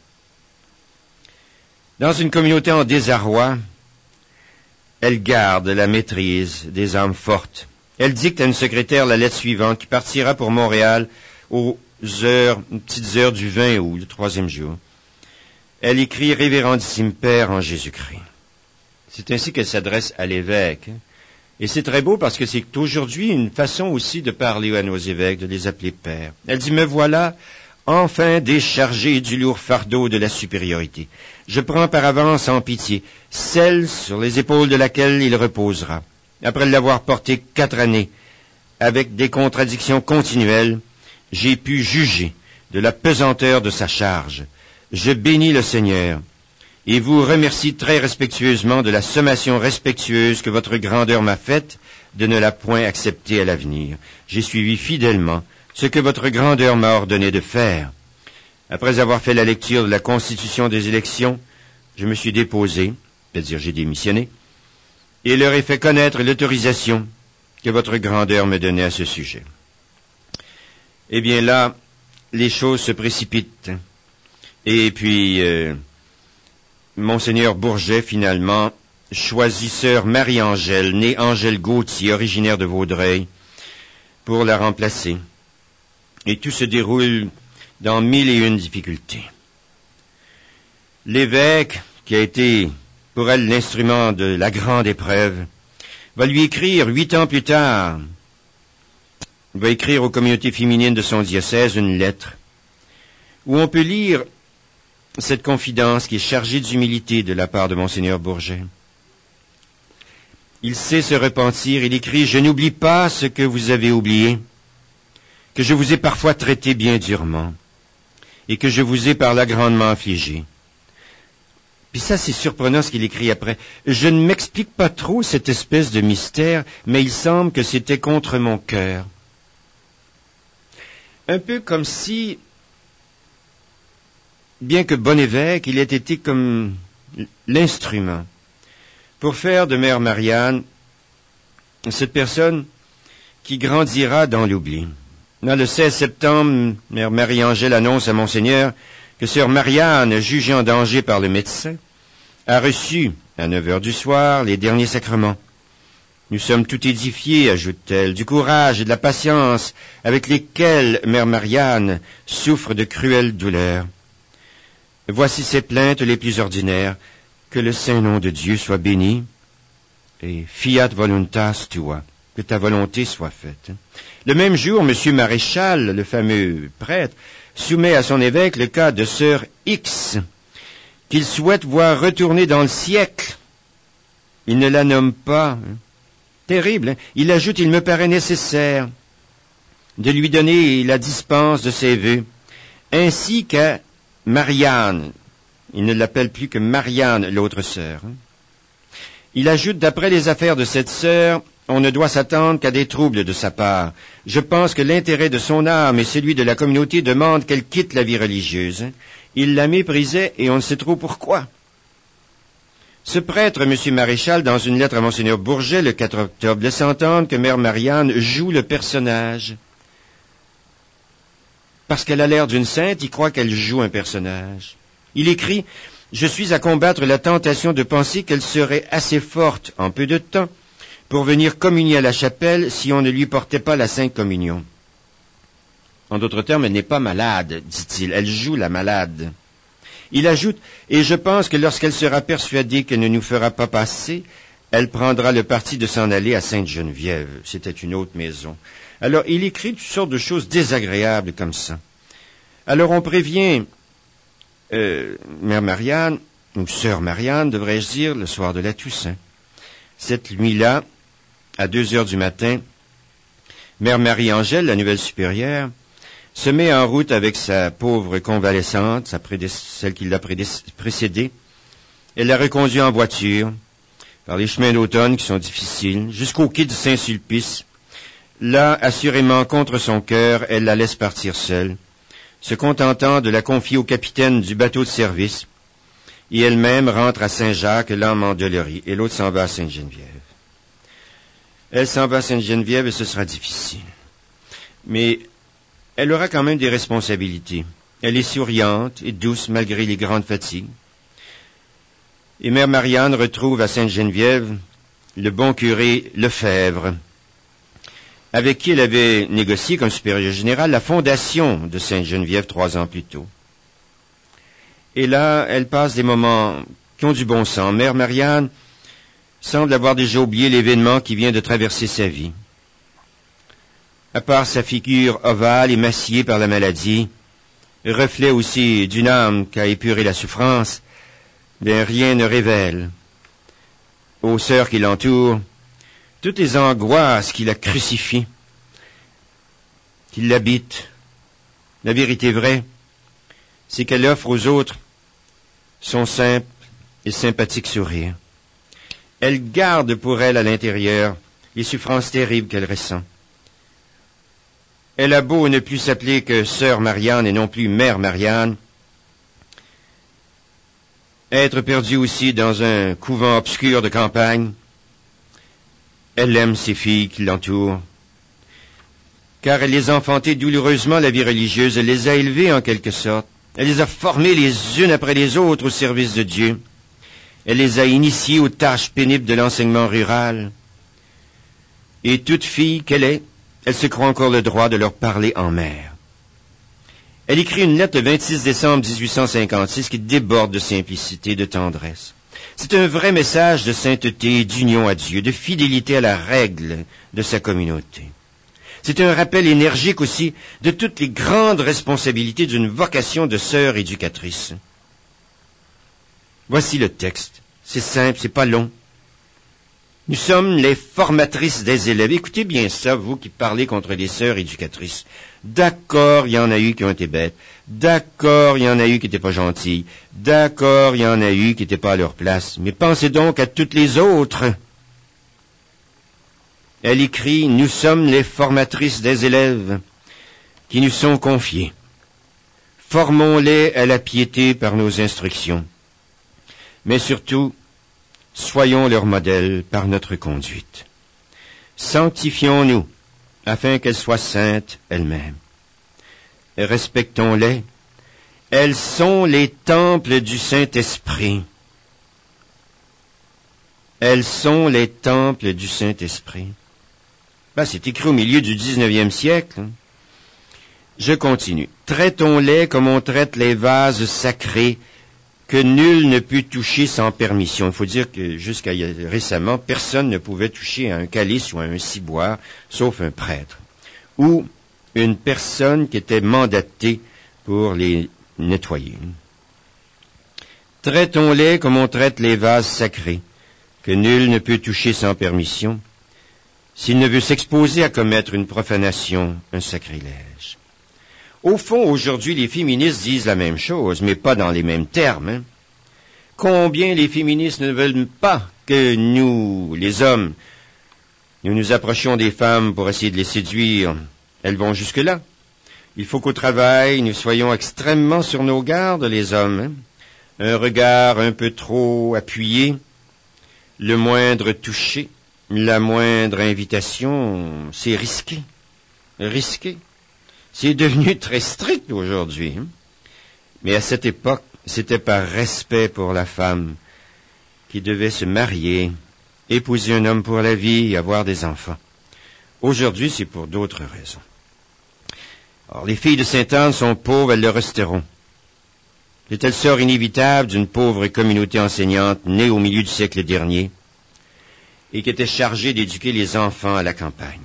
Dans une communauté en désarroi, elle garde la maîtrise des âmes fortes. Elle dicte à une secrétaire la lettre suivante qui partira pour Montréal aux petites heures du 20 août, le 3e jour. Elle écrit « Révérendissime Père en Jésus-Christ ». C'est ainsi qu'elle s'adresse à l'évêque. Et c'est très beau parce que c'est aujourd'hui une façon aussi de parler à nos évêques, de les appeler Père. Elle dit « Me voilà enfin déchargé du lourd fardeau de la supériorité. Je prends par avance en pitié celle sur les épaules de laquelle il reposera. Après l'avoir porté 4 années, avec des contradictions continuelles, j'ai pu juger de la pesanteur de sa charge. Je bénis le Seigneur et vous remercie très respectueusement de la sommation respectueuse que votre grandeur m'a faite de ne la point accepter à l'avenir. J'ai suivi fidèlement ce que votre grandeur m'a ordonné de faire. Après avoir fait la lecture de la constitution des élections, je me suis déposé, c'est-à-dire j'ai démissionné, et leur ai fait connaître l'autorisation que votre grandeur me donnait à ce sujet. Eh bien là, les choses se précipitent. Et puis, Monseigneur Bourget, finalement, choisit sœur Marie-Angèle, née Angèle Gauthier, originaire de Vaudreuil, pour la remplacer. Et tout se déroule dans 1001 difficultés. L'évêque, qui a été pour elle l'instrument de la grande épreuve, va lui écrire 8 ans plus tard. Il va écrire aux communautés féminines de son diocèse une lettre où on peut lire cette confidence qui est chargée d'humilité de la part de Monseigneur Bourget. Il sait se repentir, il écrit « Je n'oublie pas ce que vous avez oublié, que je vous ai parfois traité bien durement, et que je vous ai par là grandement affligé. » Puis ça, c'est surprenant ce qu'il écrit après. « Je ne m'explique pas trop cette espèce de mystère, mais il semble que c'était contre mon cœur. » Un peu comme si, bien que bon évêque, il ait été comme l'instrument pour faire de Mère Marianne cette personne qui grandira dans l'oubli. Le 16 septembre, Mère Marie-Angèle annonce à Monseigneur que Sœur Marianne, jugée en danger par le médecin, a reçu, à 9 heures du soir, les derniers sacrements. Nous sommes tout édifiés, ajoute-t-elle, du courage et de la patience avec lesquels Mère Marianne souffre de cruelles douleurs. Voici ses plaintes les plus ordinaires. Que le saint nom de Dieu soit béni, et fiat voluntas tua, que ta volonté soit faite. Le même jour, M. Maréchal, le fameux prêtre, soumet à son évêque le cas de sœur X, qu'il souhaite voir retourner dans le siècle. Il ne la nomme pas. Terrible, hein? Il ajoute, il me paraît nécessaire de lui donner la dispense de ses vœux, ainsi qu'à Marianne. Il ne l'appelle plus que Marianne, l'autre sœur. Il ajoute, d'après les affaires de cette sœur, on ne doit s'attendre qu'à des troubles de sa part. Je pense que l'intérêt de son âme et celui de la communauté demandent qu'elle quitte la vie religieuse. Il la méprisait et on ne sait trop pourquoi. Ce prêtre, M. Maréchal, dans une lettre à Monseigneur Bourget, le 4 octobre, laisse entendre que Mère Marianne joue le personnage. Parce qu'elle a l'air d'une sainte, il croit qu'elle joue un personnage. Il écrit « Je suis à combattre la tentation de penser qu'elle serait assez forte en peu de temps pour venir communier à la chapelle si on ne lui portait pas la Sainte Communion. » En d'autres termes, elle n'est pas malade, dit-il, elle joue la malade. Il ajoute « Et je pense que lorsqu'elle sera persuadée qu'elle ne nous fera pas passer, elle prendra le parti de s'en aller à Sainte-Geneviève. » C'était une autre maison. Alors, il écrit toutes sortes de choses désagréables comme ça. Alors, on prévient Mère Marianne, ou Sœur Marianne, devrais-je dire, le soir de la Toussaint. Cette nuit-là, à 2 heures du matin, Mère Marie-Angèle, la nouvelle supérieure, se met en route avec sa pauvre convalescente, celle qui l'a précédée. Elle la reconduit en voiture, par les chemins d'automne qui sont difficiles, jusqu'au quai de Saint-Sulpice. Là, assurément contre son cœur, elle la laisse partir seule, se contentant de la confier au capitaine du bateau de service, et elle-même rentre à Saint-Jacques, l'âme endolorie, et l'autre s'en va à Sainte-Geneviève. Elle s'en va à Sainte-Geneviève et ce sera difficile. Mais elle aura quand même des responsabilités. Elle est souriante et douce malgré les grandes fatigues. Et Mère Marianne retrouve à Sainte-Geneviève le bon curé Lefebvre, avec qui elle avait négocié comme supérieur général la fondation de Sainte-Geneviève 3 ans plus tôt. Et là, elle passe des moments qui ont du bon sens. Mère Marianne semble avoir déjà oublié l'événement qui vient de traverser sa vie. À part sa figure ovale, émaciée par la maladie, reflet aussi d'une âme qu'a épuré la souffrance, bien rien ne révèle aux sœurs qui l'entourent toutes les angoisses qui la crucifient, qui l'habitent. La vérité vraie, c'est qu'elle offre aux autres son simple et sympathique sourire. Elle garde pour elle à l'intérieur les souffrances terribles qu'elle ressent. Elle a beau ne plus s'appeler que Sœur Marianne et non plus Mère Marianne, être perdue aussi dans un couvent obscur de campagne, elle aime ses filles qui l'entourent, car elle les a enfantées douloureusement la vie religieuse, elle les a élevées en quelque sorte, elle les a formées les unes après les autres au service de Dieu, elle les a initiées aux tâches pénibles de l'enseignement rural, et toute fille qu'elle est, elle se croit encore le droit de leur parler en mère. Elle écrit une lettre le 26 décembre 1856 qui déborde de simplicité, de tendresse. C'est un vrai message de sainteté, d'union à Dieu, de fidélité à la règle de sa communauté. C'est un rappel énergique aussi de toutes les grandes responsabilités d'une vocation de sœur éducatrice. Voici le texte. C'est simple, c'est pas long. Nous sommes les formatrices des élèves. Écoutez bien ça, vous qui parlez contre les sœurs éducatrices. D'accord, il y en a eu qui ont été bêtes. D'accord, il y en a eu qui n'étaient pas gentilles. D'accord, il y en a eu qui n'étaient pas à leur place. Mais pensez donc à toutes les autres. Elle écrit, nous sommes les formatrices des élèves qui nous sont confiés. Formons-les à la piété par nos instructions. Mais surtout, soyons leur modèle par notre conduite. Sanctifions-nous afin qu'elles soient saintes elles-mêmes. Et respectons-les. Elles sont les temples du Saint-Esprit. Elles sont les temples du Saint-Esprit. C'est écrit au milieu du 19e siècle. Je continue. Traitons-les comme on traite les vases sacrés que nul ne peut toucher sans permission. Il faut dire que jusqu'à récemment, personne ne pouvait toucher à un calice ou à un ciboire, sauf un prêtre, ou une personne qui était mandatée pour les nettoyer. Traitons-les comme on traite les vases sacrés, que nul ne peut toucher sans permission, s'il ne veut s'exposer à commettre une profanation, un sacrilège. Au fond, aujourd'hui, les féministes disent la même chose, mais pas dans les mêmes termes. Combien les féministes ne veulent pas que nous, les hommes, nous approchions des femmes pour essayer de les séduire. Elles vont jusque-là. Il faut qu'au travail, nous soyons extrêmement sur nos gardes, les hommes. Un regard un peu trop appuyé, le moindre toucher, la moindre invitation, c'est risqué. Risqué. C'est devenu très strict aujourd'hui. Mais à cette époque, c'était par respect pour la femme qui devait se marier, épouser un homme pour la vie et avoir des enfants. Aujourd'hui, c'est pour d'autres raisons. Or, les filles de Sainte-Anne sont pauvres, elles le resteront. C'est le sort inévitable d'une pauvre communauté enseignante née au milieu du siècle dernier et qui était chargée d'éduquer les enfants à la campagne.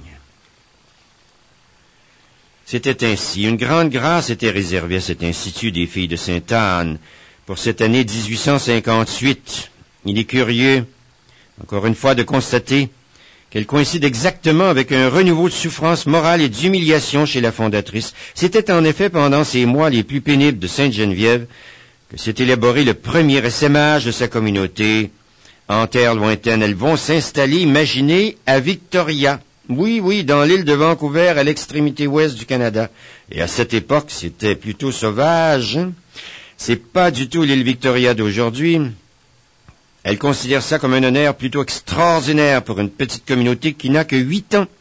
C'était ainsi. Une grande grâce était réservée à cet institut des filles de Sainte-Anne pour cette année 1858. Il est curieux, encore une fois, de constater qu'elle coïncide exactement avec un renouveau de souffrance morale et d'humiliation chez la fondatrice. C'était en effet pendant ces mois les plus pénibles de Sainte-Geneviève que s'est élaboré le premier essaimage de sa communauté. En terre lointaine, elles vont s'installer, imaginez, à Victoria. Oui, dans l'île de Vancouver, à l'extrémité ouest du Canada. Et à cette époque, c'était plutôt sauvage. C'est pas du tout l'île Victoria d'aujourd'hui. Elle considère ça comme un honneur plutôt extraordinaire pour une petite communauté qui n'a que 8 ans.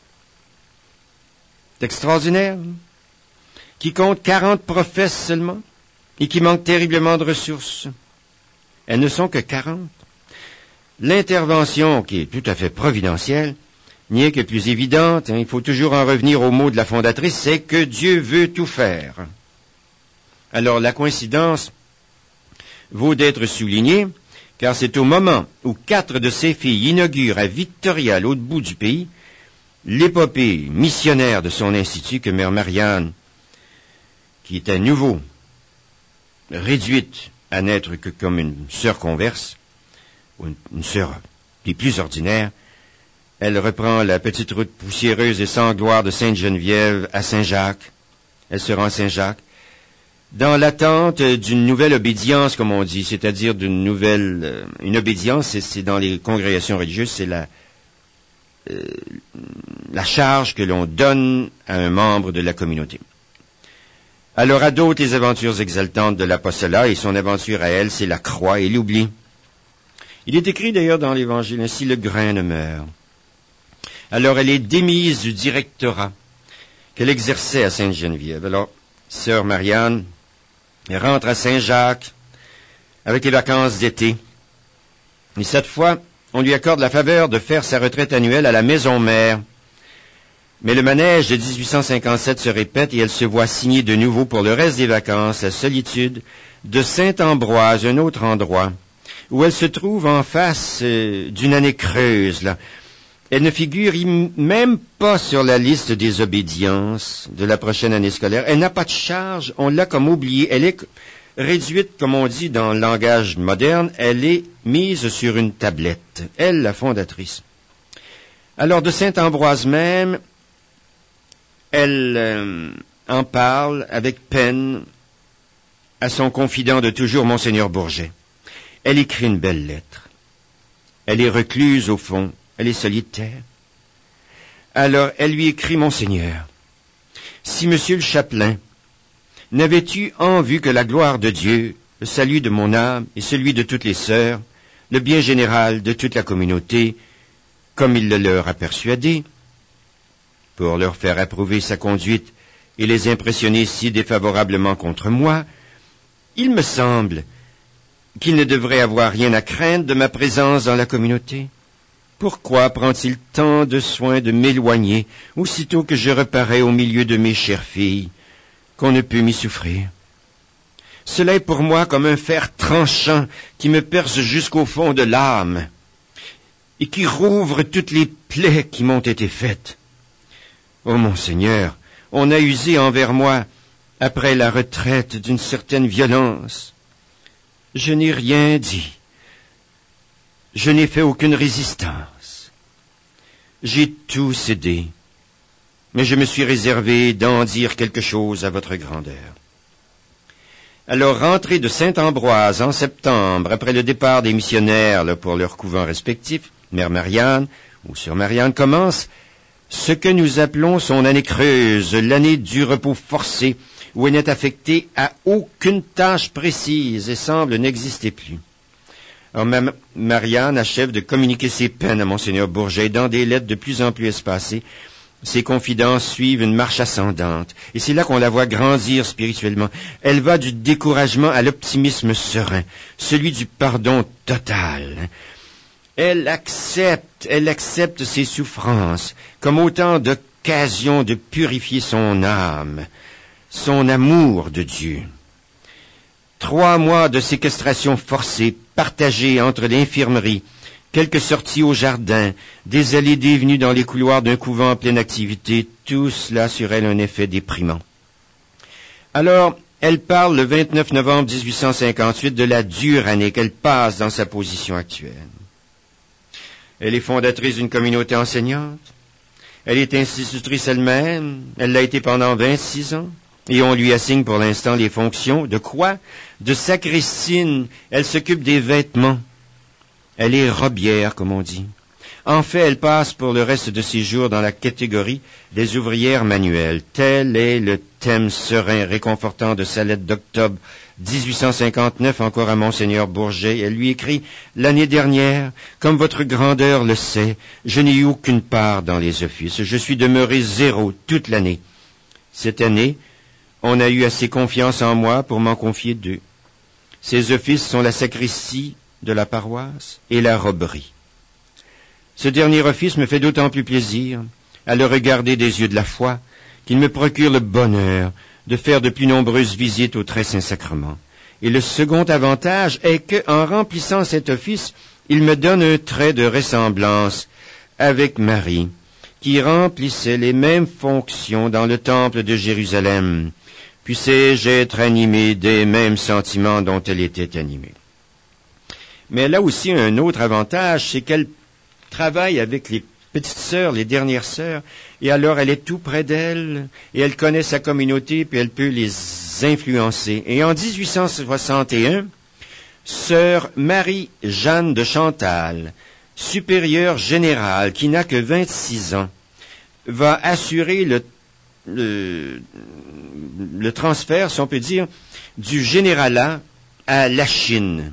C'est extraordinaire. Qui compte 40 prophètes seulement et qui manque terriblement de ressources. Elles ne sont que 40. L'intervention, qui est tout à fait providentielle, n'y est que plus évidente. Il faut toujours en revenir au mot de la fondatrice, c'est que Dieu veut tout faire. Alors la coïncidence vaut d'être soulignée, car c'est au moment où 4 de ses filles inaugurent à Victoria, à l'autre bout du pays, l'épopée missionnaire de son institut que Mère Marianne, qui est à nouveau réduite à n'être que comme une sœur converse, ou une sœur qui est plus ordinaire, elle reprend la petite route poussiéreuse et sans gloire de Sainte-Geneviève à Saint-Jacques. Elle se rend à Saint-Jacques dans l'attente d'une nouvelle obédience, comme on dit, c'est-à-dire d'une nouvelle... une obédience, c'est dans les congrégations religieuses, c'est la charge que l'on donne à un membre de la communauté. Alors à d'autres les aventures exaltantes de l'apostolat, et son aventure à elle, c'est la croix et l'oubli. Il est écrit d'ailleurs dans l'Évangile, ainsi le grain ne meurt. Alors elle est démise du directorat qu'elle exerçait à Sainte-Geneviève. Alors, sœur Marianne rentre à Saint-Jacques avec les vacances d'été. Et cette fois, on lui accorde la faveur de faire sa retraite annuelle à la maison mère. Mais le manège de 1857 se répète et elle se voit signer de nouveau pour le reste des vacances la solitude de Saint-Ambroise, un autre endroit, où elle se trouve en face d'une année creuse, là. Elle ne figure même pas sur la liste des obédiences de la prochaine année scolaire. Elle n'a pas de charge, on l'a comme oubliée. Elle est réduite, comme on dit dans le langage moderne, elle est mise sur une tablette. Elle, la fondatrice. Alors, de Saint-Ambroise même, elle en parle avec peine à son confident de toujours, Monseigneur Bourget. Elle écrit une belle lettre. Elle est recluse au fond. Elle est solitaire. Alors, elle lui écrit, Monseigneur, si monsieur le chapelain n'avait eu en vue que la gloire de Dieu, le salut de mon âme et celui de toutes les sœurs, le bien général de toute la communauté, comme il le leur a persuadé, pour leur faire approuver sa conduite et les impressionner si défavorablement contre moi, il me semble qu'il ne devrait avoir rien à craindre de ma présence dans la communauté. Pourquoi prend-il tant de soin de m'éloigner aussitôt que je reparais au milieu de mes chères filles, qu'on ne peut m'y souffrir? Cela est pour moi comme un fer tranchant qui me perce jusqu'au fond de l'âme et qui rouvre toutes les plaies qui m'ont été faites. Oh mon Seigneur, on a usé envers moi, après la retraite, d'une certaine violence. Je n'ai rien dit. Je n'ai fait aucune résistance. J'ai tout cédé, mais je me suis réservé d'en dire quelque chose à votre grandeur. Alors, rentré de Saint-Ambroise en septembre, après le départ des missionnaires pour leurs couvents respectifs, Mère Marianne, ou Sœur Marianne, commence ce que nous appelons son année creuse, l'année du repos forcé, où elle n'est affectée à aucune tâche précise et semble n'exister plus. Alors, Marianne achève de communiquer ses peines à Monseigneur Bourget dans des lettres de plus en plus espacées. Ses confidences suivent une marche ascendante, et c'est là qu'on la voit grandir spirituellement. Elle va du découragement à l'optimisme serein, celui du pardon total. Elle accepte ses souffrances comme autant d'occasions de purifier son âme, son amour de Dieu. 3 mois de séquestration forcée, partagée entre l'infirmerie, quelques sorties au jardin, des allées dévenues dans les couloirs d'un couvent en pleine activité, tout cela sur elle un effet déprimant. Alors, elle parle le 29 novembre 1858 de la dure année qu'elle passe dans sa position actuelle. Elle est fondatrice d'une communauté enseignante. Elle est institutrice elle-même. Elle l'a été pendant 26 ans. Et on lui assigne pour l'instant les fonctions de quoi? De sacristine. Elle s'occupe des vêtements. Elle est robière, comme on dit. En fait, elle passe pour le reste de ses jours dans la catégorie des ouvrières manuelles. Tel est le thème serein, réconfortant de sa lettre d'octobre 1859, encore à Monseigneur Bourget. Elle lui écrit « L'année dernière, comme votre grandeur le sait, je n'ai eu aucune part dans les offices. Je suis demeuré 0 toute l'année. Cette année, on a eu assez confiance en moi pour m'en confier 2. Ces offices sont la sacristie de la paroisse et la roberie. Ce dernier office me fait d'autant plus plaisir à le regarder des yeux de la foi qu'il me procure le bonheur de faire de plus nombreuses visites au Très Saint-Sacrement. Et le second avantage est que, en remplissant cet office, il me donne un trait de ressemblance avec Marie, qui remplissait les mêmes fonctions dans le temple de Jérusalem. Puissais-je être animé des mêmes sentiments dont elle était animée. Mais elle a aussi un autre avantage, c'est qu'elle travaille avec les petites sœurs, les dernières sœurs, et alors elle est tout près d'elles, et elle connaît sa communauté, puis elle peut les influencer. Et en 1861, sœur Marie-Jeanne de Chantal, supérieure générale, qui n'a que 26 ans, va assurer le transfert, si on peut dire, du généralat à la Chine,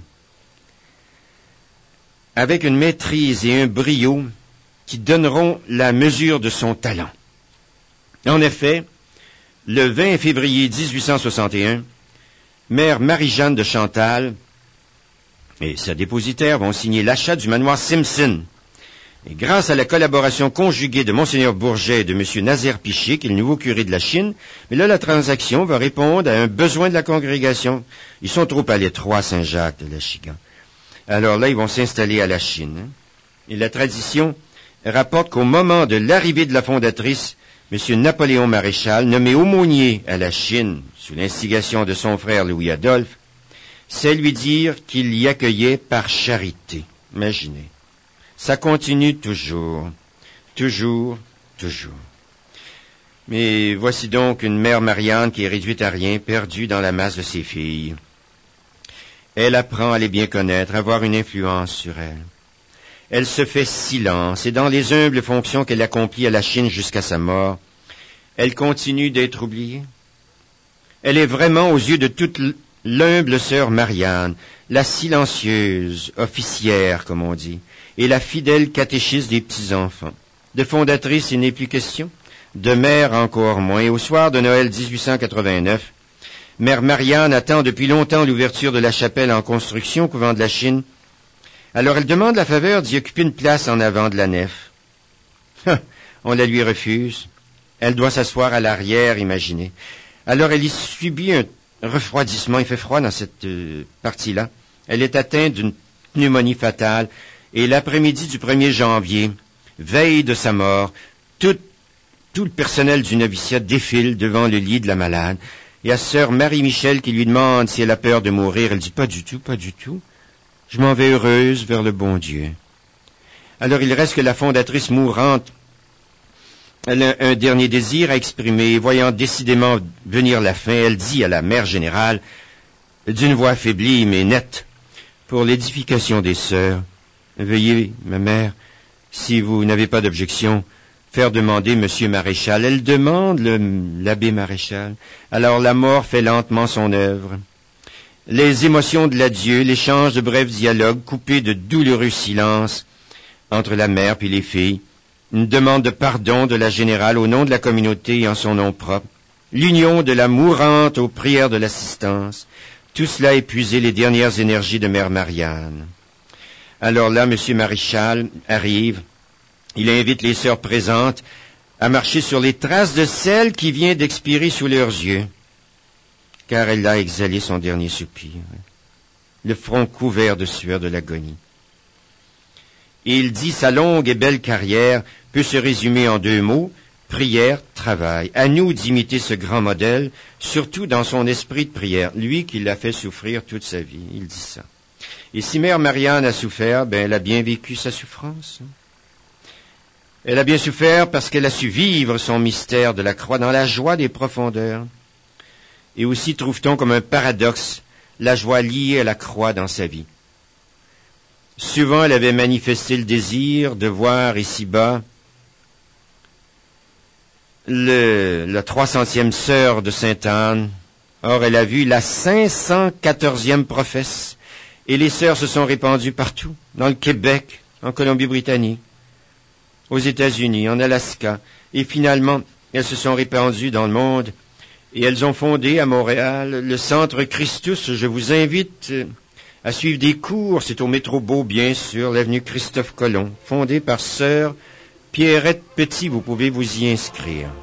avec une maîtrise et un brio qui donneront la mesure de son talent. En effet, le 20 février 1861, Mère Marie-Jeanne de Chantal et sa dépositaire vont signer l'achat du manoir Simpson. Et grâce à la collaboration conjuguée de Monseigneur Bourget et de M. Nazaire Piché, qui est le nouveau curé de la Chine, mais là, la transaction va répondre à un besoin de la congrégation. Ils sont trop à l'étroit, Saint-Jacques de la Chigan. Alors là, ils vont s'installer à la Chine. Et la tradition rapporte qu'au moment de l'arrivée de la fondatrice, M. Napoléon Maréchal, nommé aumônier à la Chine, sous l'instigation de son frère Louis-Adolphe, c'est lui dire qu'il y accueillait par charité. Imaginez. Ça continue toujours, toujours, toujours. Mais voici donc une mère Marianne qui est réduite à rien, perdue dans la masse de ses filles. Elle apprend à les bien connaître, à avoir une influence sur elles. Elle se fait silence, et dans les humbles fonctions qu'elle accomplit à la Chine jusqu'à sa mort, elle continue d'être oubliée. Elle est vraiment, aux yeux de toute l'humble sœur Marianne, la silencieuse, officière, comme on dit, et la fidèle catéchiste des petits-enfants. De fondatrice, il n'est plus question. de mère encore moins. Et au soir de Noël 1889, Mère Marianne attend depuis longtemps l'ouverture de la chapelle en construction au couvent de la Chine. Alors elle demande la faveur d'y occuper une place en avant de la nef. On la lui refuse. Elle doit s'asseoir à l'arrière, imaginez. Alors elle y subit un refroidissement. Il fait froid dans cette partie-là. Elle est atteinte d'une pneumonie fatale. Et l'après-midi du 1er janvier, veille de sa mort, tout le personnel du noviciat défile devant le lit de la malade. Et à sœur Marie-Michel qui lui demande si elle a peur de mourir. Elle dit pas du tout, pas du tout. Je m'en vais heureuse vers le bon Dieu. Alors il reste que la fondatrice mourante, elle a un dernier désir à exprimer. Voyant décidément venir la fin, elle dit à la mère générale, d'une voix affaiblie mais nette, pour l'édification des sœurs, veuillez, ma mère, si vous n'avez pas d'objection, faire demander Monsieur Maréchal. Elle demande l'abbé Maréchal. Alors la mort fait lentement son œuvre. Les émotions de l'adieu, l'échange de brefs dialogues coupés de douloureux silences entre la mère puis les filles, une demande de pardon de la générale au nom de la communauté et en son nom propre, l'union de la mourante aux prières de l'assistance, tout cela a épuisé les dernières énergies de Mère Marianne. Alors là, Monsieur Maréchal arrive. Il invite les sœurs présentes à marcher sur les traces de celle qui vient d'expirer sous leurs yeux, car elle a exhalé son dernier soupir, le front couvert de sueur de l'agonie. Et il dit sa longue et belle carrière peut se résumer en 2 mots, prière, travail. À nous d'imiter ce grand modèle, surtout dans son esprit de prière, lui qui l'a fait souffrir toute sa vie, il dit ça. Et si Mère Marianne a souffert, elle a bien vécu sa souffrance. Elle a bien souffert parce qu'elle a su vivre son mystère de la croix dans la joie des profondeurs. Et aussi trouve-t-on comme un paradoxe la joie liée à la croix dans sa vie. Souvent, elle avait manifesté le désir de voir ici-bas la 300e sœur de Sainte-Anne. Or, elle a vu la 514e professe. Et les sœurs se sont répandues partout, dans le Québec, en Colombie-Britannique, aux États-Unis, en Alaska, et finalement, elles se sont répandues dans le monde, et elles ont fondé à Montréal le Centre Christus. Je vous invite à suivre des cours, c'est au métro Beau, bien sûr, l'avenue Christophe Colomb, fondé par sœur Pierrette Petit, vous pouvez vous y inscrire.